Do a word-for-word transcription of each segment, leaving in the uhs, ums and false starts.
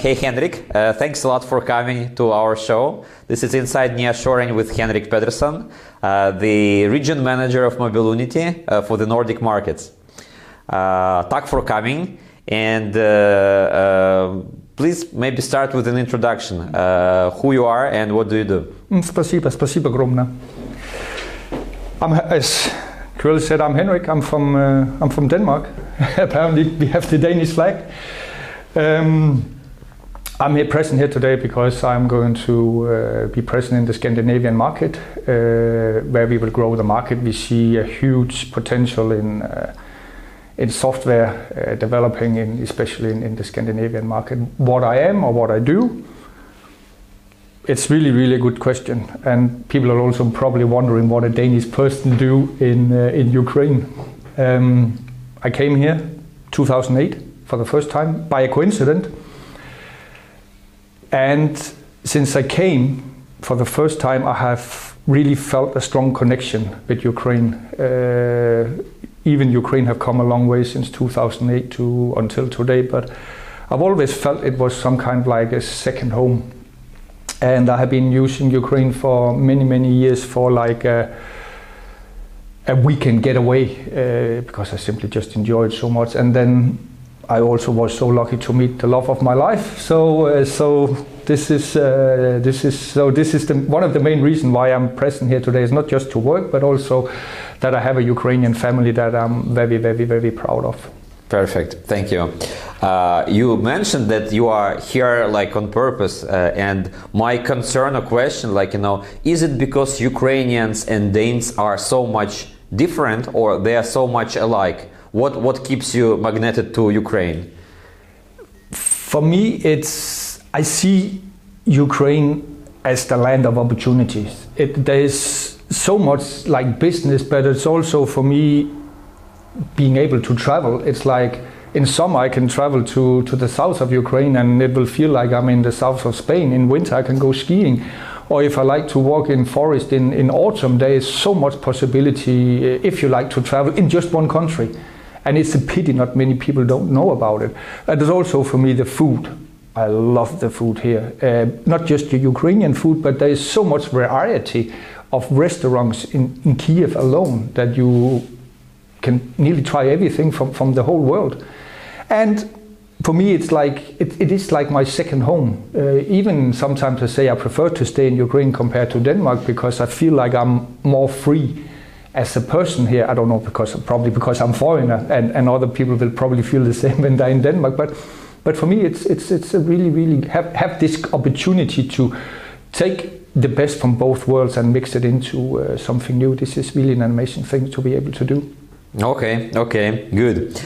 hey Henrik, uh, thanks a lot for coming to our show. This is Inside Nearshoring with Henrik Pedersen, uh, the region manager of Mobilunity uh, for the Nordic markets. Uh, tack for coming, and uh, uh, please maybe start with an introduction. Uh, who you are and what do you do? Спасибо, спасибо огромное. I'm, as Krill said, I'm Henrik. I'm from uh, I'm from Denmark. Apparently, we have the Danish flag. Um, I'm here present here today because I'm going to uh, be present in the Scandinavian market, uh, where we will grow the market. We see a huge potential in uh, in software uh, developing, in, especially in, in the Scandinavian market. What I am or what I do, it's really, really a good question. And people are also probably wondering what a Danish person do in uh, in Ukraine. Um, I came here two thousand eight for the first time by a coincidence. And since I came for the first time, I have really felt a strong connection with Ukraine. Uh, even Ukraine have come a long way since two thousand eight to until today, but I've always felt it was some kind of like a second home. And I have been using Ukraine for many, many years for like a, a weekend getaway, uh, because I simply just enjoy it so much. And then I also was so lucky to meet the love of my life. So, uh, so this is uh, this is so this is the, one of the main reasons why I'm present here today. Is not just to work, but also that I have a Ukrainian family that I'm very, very, very proud of. Perfect. Thank you. Uh, you mentioned that you are here like on purpose, uh, and my concern or question, like, you know, is it because Ukrainians and Danes are so much different, or they are so much alike? What what keeps you magneted to Ukraine? For me, it's I see Ukraine as the land of opportunities. It, there's so much like business, but it's also for me being able to travel. It's like in summer I can travel to, to the south of Ukraine and it will feel like I'm in the south of Spain. In winter I can go skiing. Or if I like to walk in forest in, in autumn, there is so much possibility if you like to travel in just one country. And it's a pity not many people don't know about it. And there's also for me the food. I love the food here. Uh, not just the Ukrainian food, but there is so much variety of restaurants in, in Kiev alone that you can nearly try everything from, from the whole world. And for me, it's like it, it is like my second home. Uh, even sometimes I say I prefer to stay in Ukraine compared to Denmark because I feel like I'm more free as a person here. I don't know, because probably because I'm foreigner, and, and other people will probably feel the same when they're in Denmark. But but for me, it's it's it's a really really have have this opportunity to take the best from both worlds and mix it into uh, something new. This is really an amazing thing to be able to do. Okay, okay, good.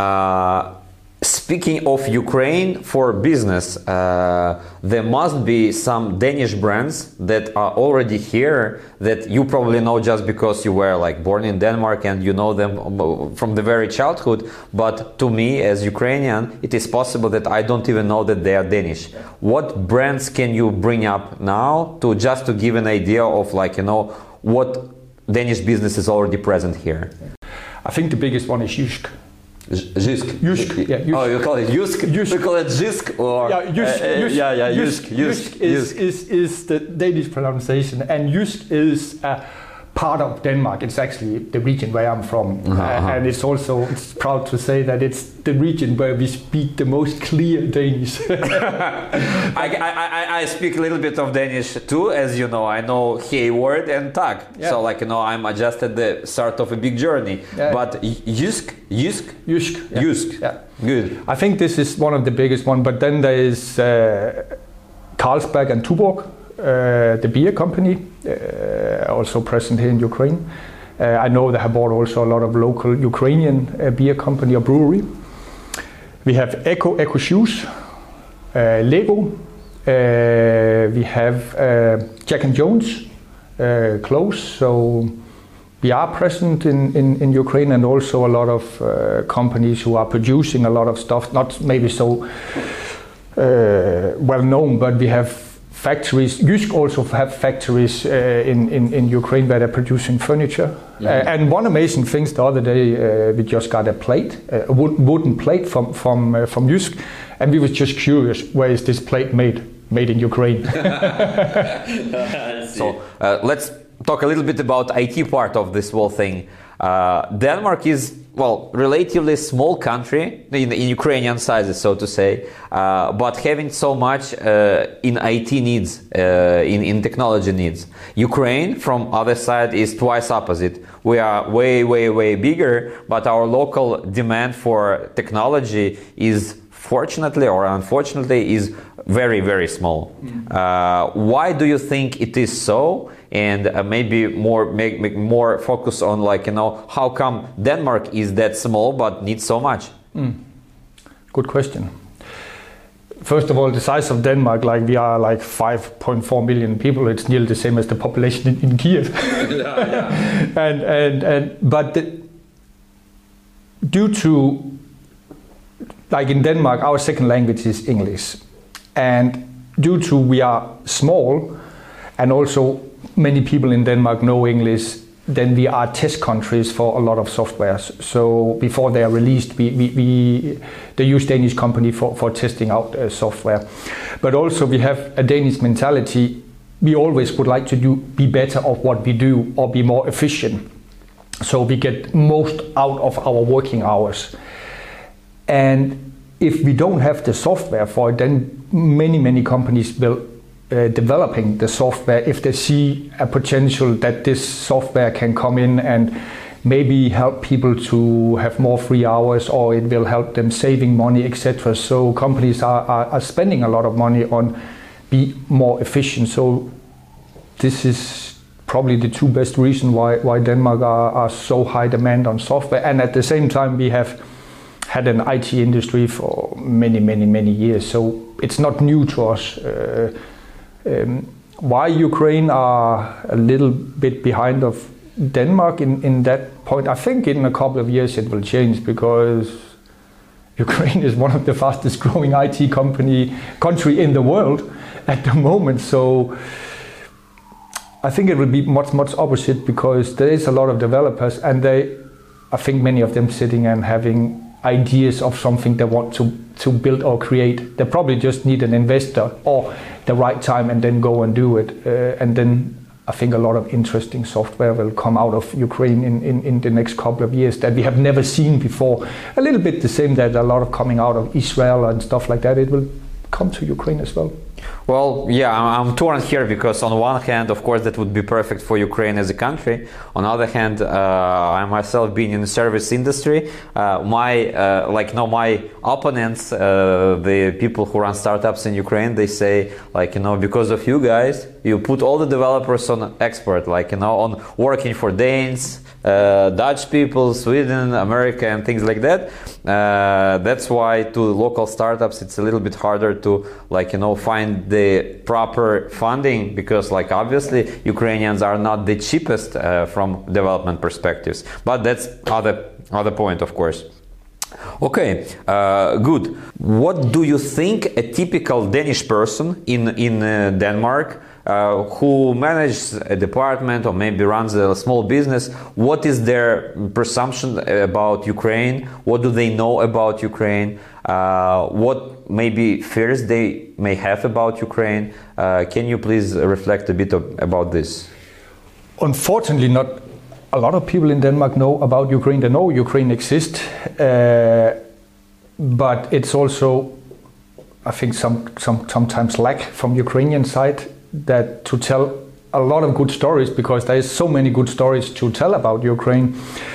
Uh, speaking of Ukraine for business, uh, there must be some Danish brands that are already here that you probably know just because you were like born in Denmark and you know them from the very childhood. But to me as Ukrainian, it is possible that I don't even know that they are Danish. What brands can you bring up now to just to give an idea of like, you know, what Danish business is already present here? I think the biggest one is Jysk. Jysk. Jysk. Yeah, Jysk. Oh, you call it Jysk? Jysk. We call it Jysk or yeah, Jysk. Uh, uh, Jysk. yeah, yeah, Jysk. Jysk. Jysk. Jysk is, is is the Danish pronunciation, and Jysk is a part of Denmark. It's actually the region where I'm from, uh-huh. uh, and it's also it's proud to say that it's the region where we speak the most clear Danish. I, I, I speak a little bit of Danish too, as you know. I know hey word and tag. Yeah. So like, you know, I'm just at the start of a big journey. Yeah. But Jysk, Jysk, Jysk, yeah. Jysk. Yeah. Good. I think this is one of the biggest one. But then there is uh, Carlsberg and Tuborg, uh, the beer company, uh, also present here in Ukraine. Uh, I know they have bought also a lot of local Ukrainian uh, beer company or brewery. We have Echo, Echo Shoes, uh, Lego. Uh, we have uh, Jack and Jones, uh, clothes. So we are present in, in, in Ukraine, and also a lot of uh, companies who are producing a lot of stuff, not maybe so uh, well known, but we have factories. Jysk also have factories uh, in, in, in Ukraine where they're producing furniture. Mm-hmm. Uh, and one amazing thing the other day, uh, we just got a plate, a wood, wooden plate from from uh, from Jysk, and we was just curious, where is this plate made? Made in Ukraine. So uh, let's talk a little bit about I T part of this whole thing. Uh, Denmark is, well, relatively small country in, in Ukrainian sizes, so to say, uh, but having so much uh, in I T needs, uh, in, in technology needs. Ukraine, from other side, is twice opposite. We are way, way, way bigger, but our local demand for technology is, fortunately or unfortunately, is very, very small. Mm. Uh, why do you think it is so? And uh, maybe more make, make more focus on, like, you know, how come Denmark is that small but needs so much? Mm. Good question. First of all, the size of Denmark, like we are like five point four million people. It's nearly the same as the population in, in Kiev. Yeah, yeah. and and and but the, due to, like in Denmark, our second language is English, and due to we are small, and also many people in Denmark know English, then we are test countries for a lot of softwares. So before they are released, we, we, we they use Danish company for, for testing out uh, software. But also we have a Danish mentality. We always would like to do be better of what we do or be more efficient. So we get most out of our working hours. And if we don't have the software for it, then many, many companies will Uh, developing the software if they see a potential that this software can come in and maybe help people to have more free hours, or it will help them saving money, et cetera. So companies are, are, are spending a lot of money on be more efficient. So this is probably the two best reasons why, why Denmark are, are so high demand on software. And at the same time, we have had an I T industry for many, many, many years. So it's not new to us. Uh, Um, why Ukraine are a little bit behind of Denmark in, in that point, I think in a couple of years it will change, because Ukraine is one of the fastest growing I T company country in the world at the moment. So I think it will be much, much opposite, because there is a lot of developers, and they, I think many of them sitting and having ideas of something they want to, to build or create. They probably just need an investor or the right time and then go and do it. Uh, and then I think a lot of interesting software will come out of Ukraine in, in, in the next couple of years that we have never seen before. A little bit the same that a lot of coming out of Israel and stuff like that. It will come to Ukraine as well. Well, yeah, I'm torn here, because on one hand, of course, that would be perfect for Ukraine as a country. On the other hand, uh, I myself being in the service industry, uh, my uh, like no, my opponents, uh, the people who run startups in Ukraine, they say, like, you know, because of you guys, you put all the developers on expert, like, you know, on working for Danes, uh, Dutch people, Sweden, America, and things like that. Uh, that's why to local startups it's a little bit harder to, like, you know, find the proper funding, because, like, obviously Ukrainians are not the cheapest uh, from development perspectives. But that's other other point, of course. Okay, uh, good. What do you think a typical Danish person in in uh, Denmark Uh, who manages a department or maybe runs a small business, what is their presumption about Ukraine? What do they know about Ukraine? Uh, what maybe fears they may have about Ukraine? Uh, can you please reflect a bit of, about this? Unfortunately, not a lot of people in Denmark know about Ukraine. They know Ukraine exists, uh, but it's also, I think, some, some sometimes lack from Ukrainian side that to tell a lot of good stories, because there is so many good stories to tell about Ukraine.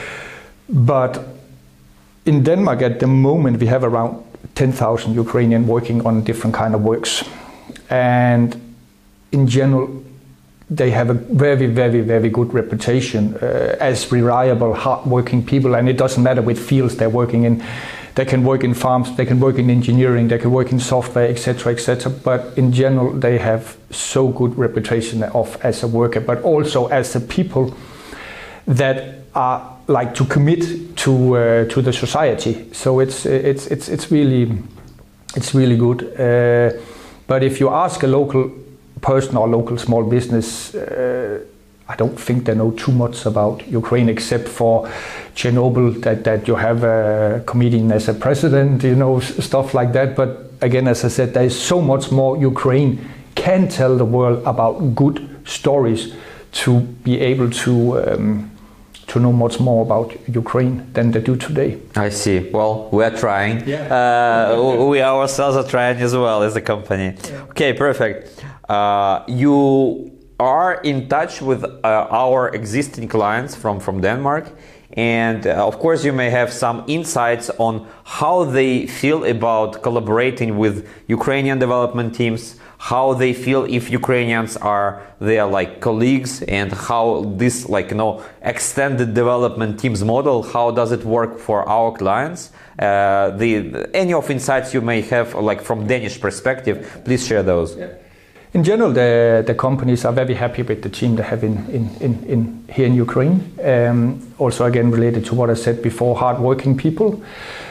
But in Denmark at the moment we have around ten thousand Ukrainians working on different kind of works, and in general they have a very very very good reputation uh, as reliable, hard-working people, and it doesn't matter which fields they're working in. They can work in farms, they can work in engineering, they can work in software, et cetera, et cetera. But in general, they have so good reputation of as a worker, but also as the people that are like to commit to uh, to the society. So it's it's it's it's really it's really good. Uh, but if you ask a local person or local small business, uh, I don't think they know too much about Ukraine except for Chernobyl, that, that you have a comedian as a president, you know, stuff like that. But again, as I said, there is so much more Ukraine can tell the world about good stories to be able to um, to know much more about Ukraine than they do today. I see. Well, we are trying. Yeah. Uh, we ourselves are trying as well as a company. Yeah. Okay, perfect. Uh, you are in touch with uh, our existing clients from, from Denmark. And uh, of course, you may have some insights on how they feel about collaborating with Ukrainian development teams, how they feel if Ukrainians are their like colleagues, and how this like you know extended development teams model, how does it work for our clients? Uh, the any of insights you may have like from Danish perspective, please share those. Yeah. In general, the, the companies are very happy with the team they have in, in, in, in here in Ukraine. Um, also, again, related to what I said before, hardworking people.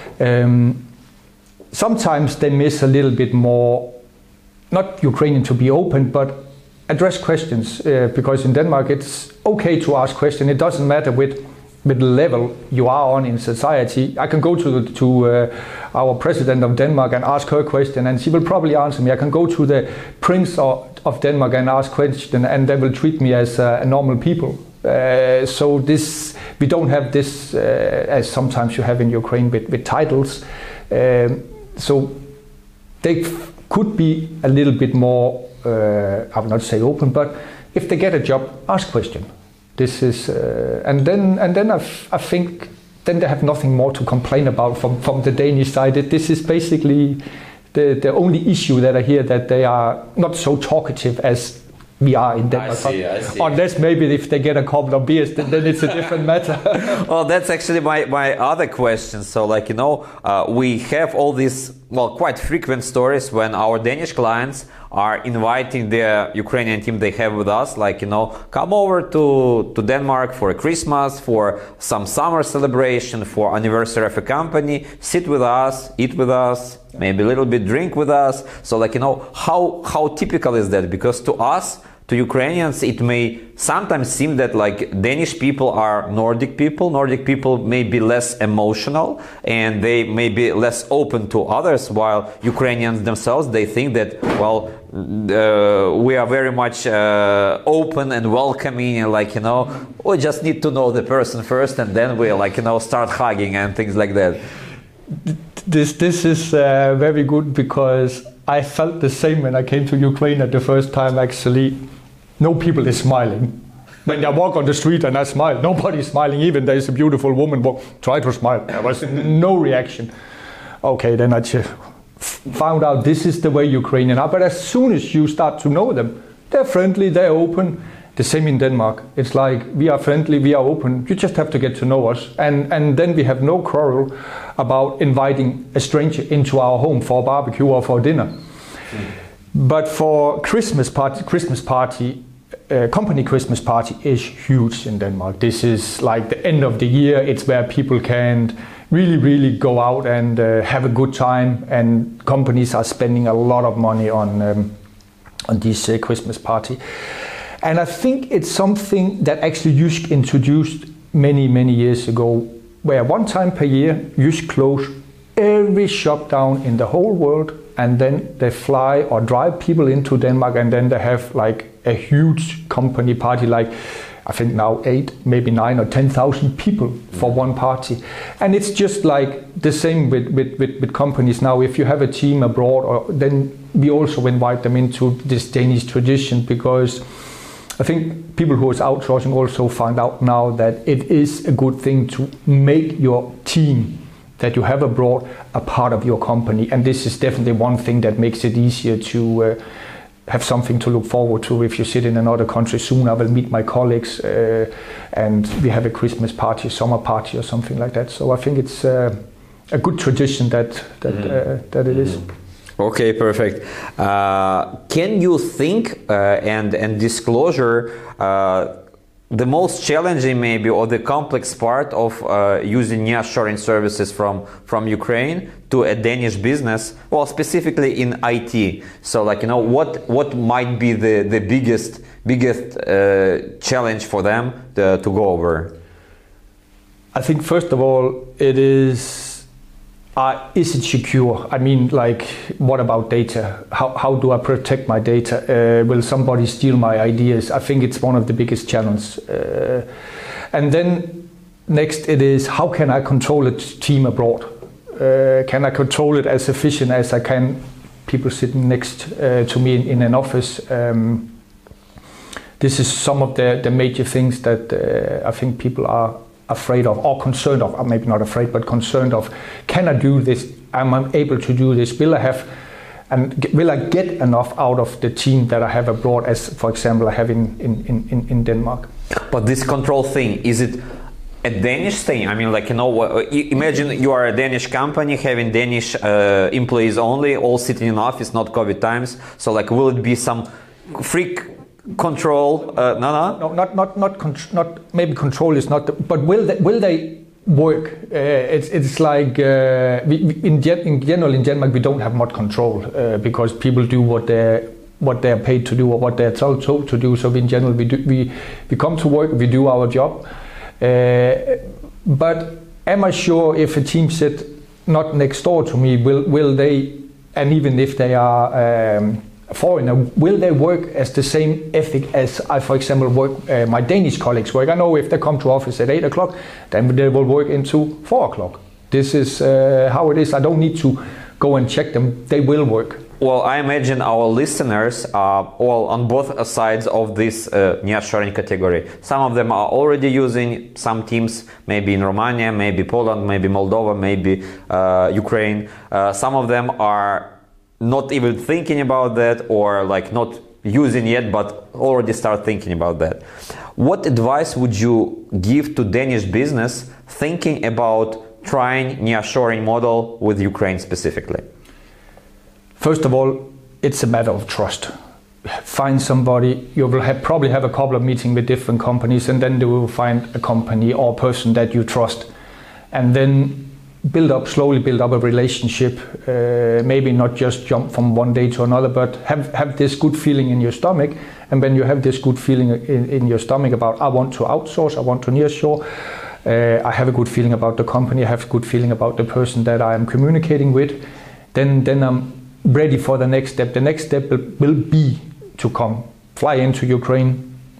Um, sometimes they miss a little bit more, not Ukrainian to be open, but address questions. Uh, because in Denmark, it's okay to ask questions. It doesn't matter with with the level you are on in society. I can go to to uh, our president of Denmark and ask her a question, and she will probably answer me. I can go to the prince of, of Denmark and ask question, and they will treat me as uh, a normal people. Uh, so this we don't have this uh, as sometimes you have in Ukraine with, with titles. Um, so they f- could be a little bit more, uh, I will not say open, but if they get a job, ask question. This is, uh, and then and then I, f- I think then they have nothing more to complain about from, from the Danish side. This is basically the the only issue that I hear, that they are not so talkative as we are in Denmark. I see, I see. Unless maybe if they get a couple of beers, then, then it's a different matter. Well, that's actually my, my other question. So, like, you know, uh, we have all these, well, quite frequent stories when our Danish clients are inviting the Ukrainian team they have with us, like, you know, come over to, to Denmark for a Christmas, for some summer celebration, for anniversary of a company, sit with us, eat with us, maybe a little bit drink with us. So, like, you know, how, how typical is that? Because to us, to Ukrainians, it may sometimes seem that like Danish people are Nordic people. Nordic people may be less emotional and they may be less open to others, while Ukrainians themselves, they think that, well, uh, we are very much uh, open and welcoming, and like, you know, we just need to know the person first, and then we like, you know, start hugging and things like that. This this is uh, very good, because I felt the same when I came to Ukraine at the first time. Actually, no people is smiling. When I walk on the street and I smile, nobody's smiling. Even there is a beautiful woman, walk, try to smile. There was no reaction. Okay, then I just found out this is the way Ukrainian are. But as soon as you start to know them, they're friendly, they're open. The same in Denmark. It's like, we are friendly, we are open. You just have to get to know us. And, and then we have no quarrel about inviting a stranger into our home for a barbecue or for dinner. Mm. But for Christmas party, Christmas party, uh, company Christmas party is huge in Denmark. This is like the end of the year. It's where people can really, really go out and uh, have a good time. And companies are spending a lot of money on um, on this uh, Christmas party. And I think it's something that actually Jysk introduced many, many years ago, where one time per year, Jysk close every shop down in the whole world, and then they fly or drive people into Denmark, and then they have like a huge company party, like I think now eight, maybe nine or ten thousand people for one party. And it's just like the same with, with, with, with companies now. If you have a team abroad, or then we also invite them into this Danish tradition, because I think people who is outsourcing also find out now that it is a good thing to make your team that you have abroad a part of your company. And this is definitely one thing that makes it easier to uh, have something to look forward to. If you sit in another country, soon I will meet my colleagues uh, and we have a Christmas party, a summer party or something like that. So I think it's uh, a good tradition that that, mm. uh, that it is. Okay, perfect. Uh, can you think uh, and and disclosure uh, the most challenging maybe or the complex part of uh, using nearshoring services from from Ukraine to a Danish business, well, specifically in I T? So like, you know, what what might be the the biggest biggest uh, challenge for them to, to go over? I think first of all it is uh, is it secure? I mean, like, what about data? How how do I protect my data? Uh, will somebody steal my ideas? I think it's one of the biggest challenges. Uh, and then next it is, how can I control a team abroad? Uh, can I control it as efficient as I can? People sitting next uh, to me in, in an office. Um, this is some of the, the major things that uh, I think people are afraid of or concerned of, or maybe not afraid, but concerned of. Can I do this? Am I able to do this? Will I have, and will I get enough out of the team that I have abroad, as for example I have in, in, in, in Denmark? But this control thing, is it a Danish thing? I mean, like, you know, imagine you are a Danish company having Danish uh, employees only, all sitting in office, not COVID times. So like, will it be some freak control? Uh, no, no, no, not not not con- not maybe control is not. The, but will they, will they work? Uh, it's it's like uh, we, we, in, gen- in general in Denmark we don't have much control uh, because people do what they what they're paid to do or what they're told to, to do. So in general we do we we come to work, we do our job. Uh, but am I sure if a team sit not next door to me, will will they, and even if they are um, foreigner, will they work as the same ethic as I, for example, work uh, my Danish colleagues work? I know if they come to office at eight o'clock, then they will work into four o'clock. This is uh, how it is. I don't need to go and check them. They will work. Well, I imagine our listeners are all on both sides of this uh, nearshoring category. Some of them are already using some teams, maybe in Romania, maybe Poland, maybe Moldova, maybe uh, Ukraine. Uh, some of them are not even thinking about that, or like not using yet, but already start thinking about that. What advice would you give to Danish business thinking about trying nearshoring model with Ukraine specifically? First of all, it's a matter of trust. Find somebody. You will have, probably have a couple of meetings with different companies, and then you will find a company or person that you trust, and then build up slowly, build up a relationship. Uh, maybe not just jump from one day to another, but have have this good feeling in your stomach. And when you have this good feeling in, in your stomach about, I want to outsource, I want to nearshore, uh, I have a good feeling about the company, I have a good feeling about the person that I am communicating with, then then I'm ready for the next step. The next step will, will be to come, fly into Ukraine.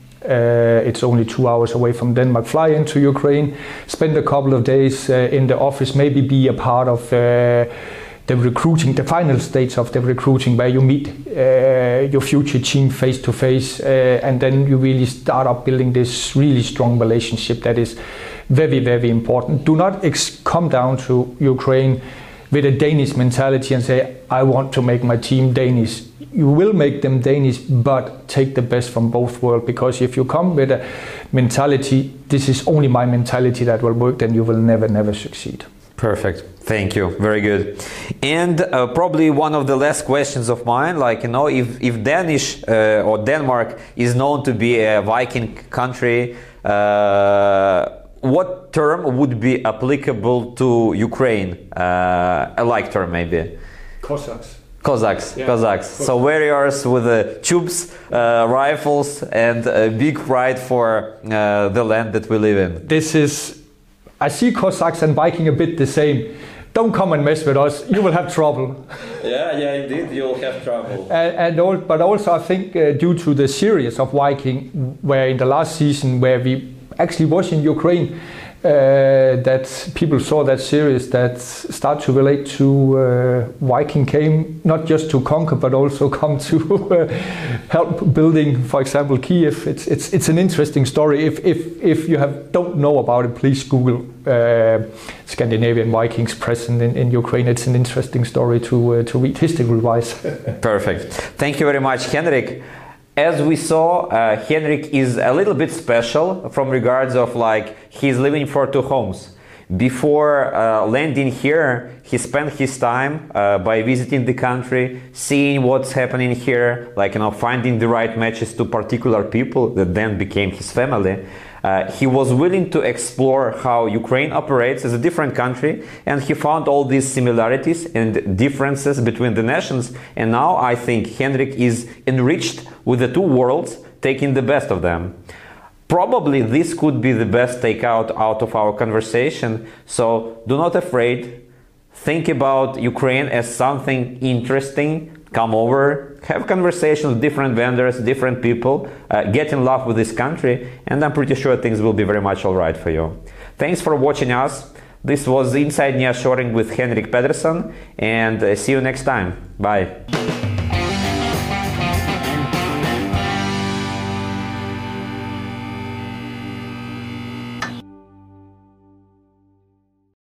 Uh, it's only two hours away from Denmark. Fly into Ukraine, spend a couple of days uh, in the office, maybe be a part of uh, the recruiting, the final stage of the recruiting, where you meet uh, your future team face to face, uh, and then you really start up building this really strong relationship that is very, very important. Do not ex- come down to Ukraine with a Danish mentality and say, I want to make my team Danish. You will make them Danish, but take the best from both worlds, because if you come with a mentality, this is only my mentality that will work, then you will never, never succeed. Perfect. Thank you. Very good. And uh, probably one of the last questions of mine, like, you know, if, if Danish uh, or Denmark is known to be a Viking country, uh, what term would be applicable to Ukraine? Uh, a like term, maybe. Cossacks. Cossacks, yeah. Cossacks. So warriors with the uh, tubes, uh, rifles, and a big pride for uh, the land that we live in. This is, I see Cossacks and Viking a bit the same. Don't come and mess with us. You will have trouble. Yeah, yeah, indeed, you'll have trouble. And, and all, but also, I think uh, due to the series of Viking, where in the last season, where we actually was in Ukraine, uh, that people saw that series, that start to relate to uh, Viking came not just to conquer, but also come to uh, help building, for example, Kiev. It's it's it's an interesting story. If if if you have don't know about it, please Google uh, Scandinavian Vikings present in, in Ukraine. It's an interesting story to uh, to read history-wise. Perfect. Thank you very much, Henrik. As we saw, uh, Henrik is a little bit special from regards of like he's living for two homes. Before uh, landing here, he spent his time uh, by visiting the country, seeing what's happening here, like, you know, finding the right matches to particular people that then became his family. Uh, he was willing to explore how Ukraine operates as a different country, and he found all these similarities and differences between the nations. And now I think Henrik is enriched with the two worlds, taking the best of them. Probably this could be the best takeout out of our conversation, so do not afraid. Think about Ukraine as something interesting. Come over, have conversations with different vendors, different people, uh, get in love with this country, and I'm pretty sure things will be very much alright for you. Thanks for watching us. This was Inside Nearshoring with Henrik Pedersen, and uh, see you next time. Bye.